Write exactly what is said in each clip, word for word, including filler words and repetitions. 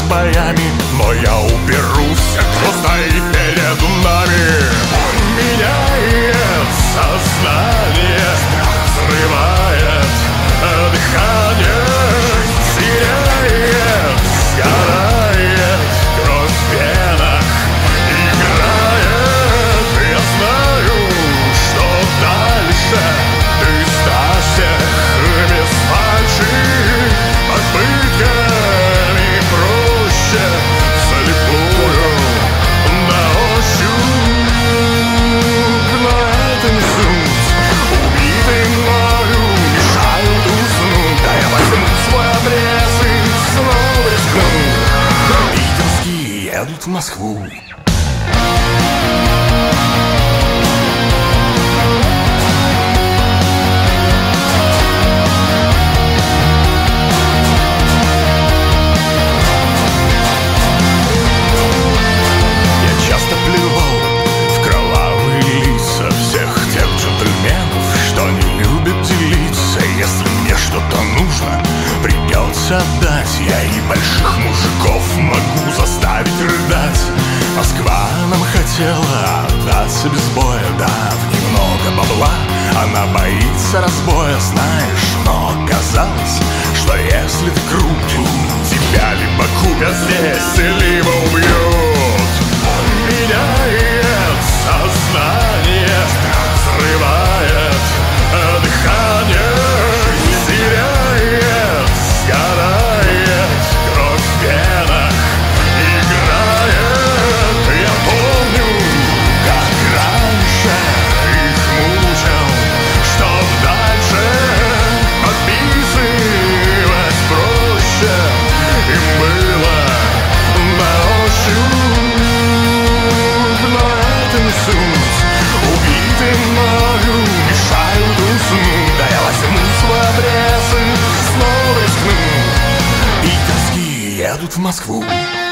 боями, но я упрусь, кто стоит перед нами. Меняет сознание, взрывает дыхание, теряет, сгорает кровь в венах, играет. Я знаю, что дальше ты ставься без фальши, попытками проще вслепую на ощупь. Но это не суть, убитый мною мешают уснуть. Да я возьму свой обрез и снова рискну. Питерские едут в Москву. Отдать. Я и больших мужиков могу заставить рыдать. Москва нам хотела отдаться без боя, да, в немного бабла она боится разбоя, знаешь. Но оказалось, что если ты крут, тебя либо купят здесь, либо убьют. Меняет сознание, взрывает дыхание, теряет, сгорает кровь в венах, играет. Я помню, как раньше их мучил, чтоб дальше подписывать проще им было на ощупь. Но это не суть, убитый мною мешают уснуть. Да я возьму свой обрез и снова рискну. Питерские едут в Москву.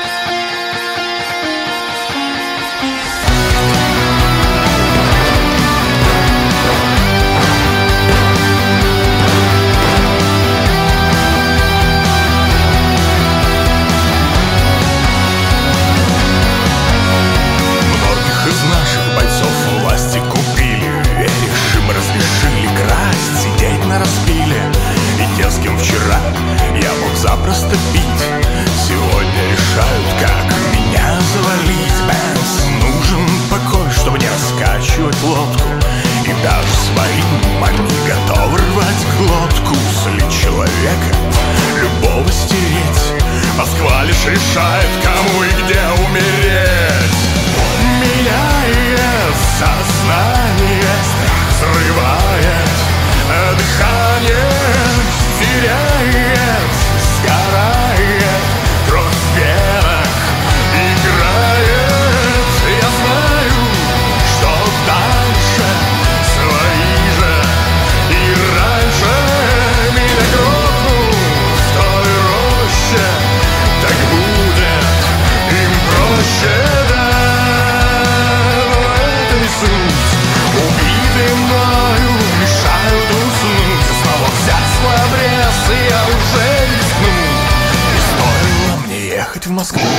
Многих из наших бойцов власти купили, веришь, им разрешили красть, сидеть на распиле. И те, с кем вчера я мог запросто пить, сегодня решают, как меня завалить. Бэнс, нужен покой, чтобы не раскачивать лодку, и даже своим они готовы рвать глотку. Сли человека, любого стереть, Москва лишь решает, кому и где умереть. Меняет сознание, взрывает дыхание, теряет, сгорает кровь в венах, играет. Я знаю, что дальше свои же и раньше меня грохнут в той роще. Так будет им проще, да, но это не суть. Убитый мною мешают уснуть. Снова взять свой обрез, и я уже рискну. Не стоило мне ехать в Москву.